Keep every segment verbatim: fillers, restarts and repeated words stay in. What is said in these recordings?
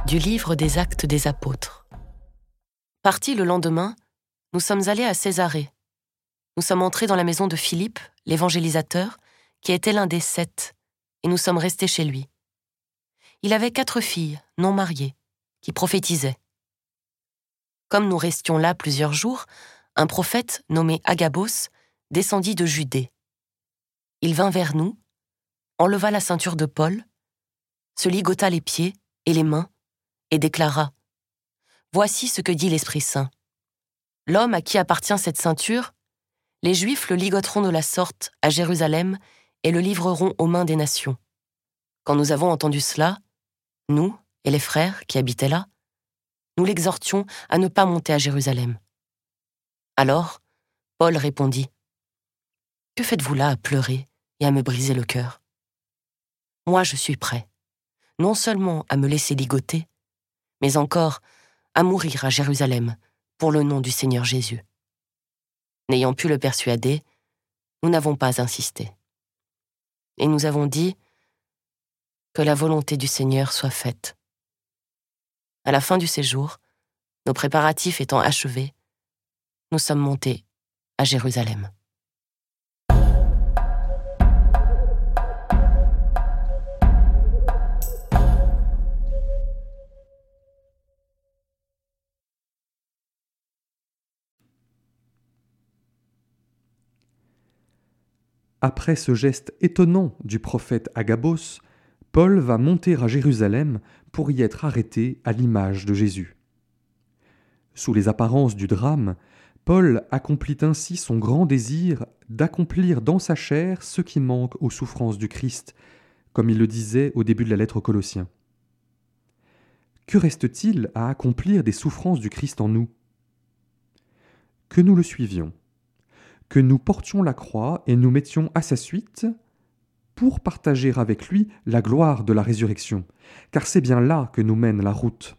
Du livre des Actes des Apôtres. Partis le lendemain, nous sommes allés à Césarée. Nous sommes entrés dans la maison de Philippe, l'évangélisateur, qui était l'un des sept, et nous sommes restés chez lui. Il avait quatre filles, non mariées, qui prophétisaient. Comme nous restions là plusieurs jours, un prophète nommé Agabos descendit de Judée. Il vint vers nous, enleva la ceinture de Paul, se ligota les pieds et les mains, et déclara « Voici ce que dit l'Esprit Saint. L'homme à qui appartient cette ceinture, les Juifs le ligoteront de la sorte à Jérusalem et le livreront aux mains des nations. » Quand nous avons entendu cela, nous et les frères qui habitaient là, nous l'exhortions à ne pas monter à Jérusalem. Alors, Paul répondit « Que faites-vous là à pleurer et à me briser le cœur ? Moi je suis prêt, non seulement à me laisser ligoter, mais encore à mourir à Jérusalem pour le nom du Seigneur Jésus. » N'ayant pu le persuader, nous n'avons pas insisté. Et nous avons dit que la volonté du Seigneur soit faite. À la fin du séjour, nos préparatifs étant achevés, nous sommes montés à Jérusalem. Après ce geste étonnant du prophète Agabos, Paul va monter à Jérusalem pour y être arrêté à l'image de Jésus. Sous les apparences du drame, Paul accomplit ainsi son grand désir d'accomplir dans sa chair ce qui manque aux souffrances du Christ, comme il le disait au début de la lettre aux Colossiens. Que reste-t-il à accomplir des souffrances du Christ en nous ? Que nous le suivions, que nous portions la croix et nous mettions à sa suite pour partager avec lui la gloire de la résurrection, car c'est bien là que nous mène la route.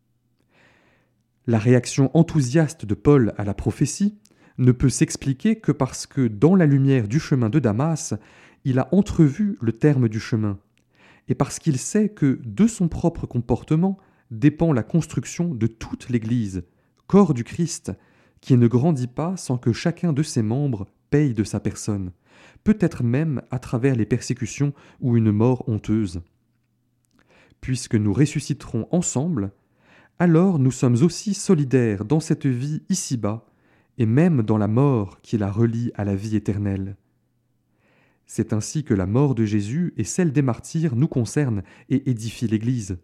La réaction enthousiaste de Paul à la prophétie ne peut s'expliquer que parce que dans la lumière du chemin de Damas, il a entrevu le terme du chemin, et parce qu'il sait que de son propre comportement dépend la construction de toute l'Église, corps du Christ, qui ne grandit pas sans que chacun de ses membres paye de sa personne, peut-être même à travers les persécutions ou une mort honteuse. Puisque nous ressusciterons ensemble, alors nous sommes aussi solidaires dans cette vie ici-bas, et même dans la mort qui la relie à la vie éternelle. C'est ainsi que la mort de Jésus et celle des martyrs nous concernent et édifient l'Église.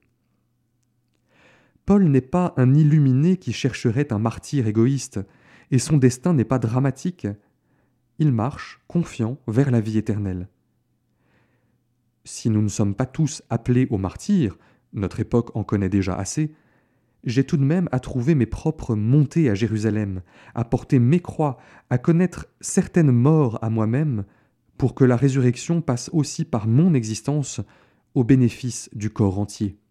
Paul n'est pas un illuminé qui chercherait un martyr égoïste, et son destin n'est pas dramatique. Il marche, confiant, vers la vie éternelle. Si nous ne sommes pas tous appelés au martyr, notre époque en connaît déjà assez, j'ai tout de même à trouver mes propres montées à Jérusalem, à porter mes croix, à connaître certaines morts à moi-même, pour que la résurrection passe aussi par mon existence au bénéfice du corps entier.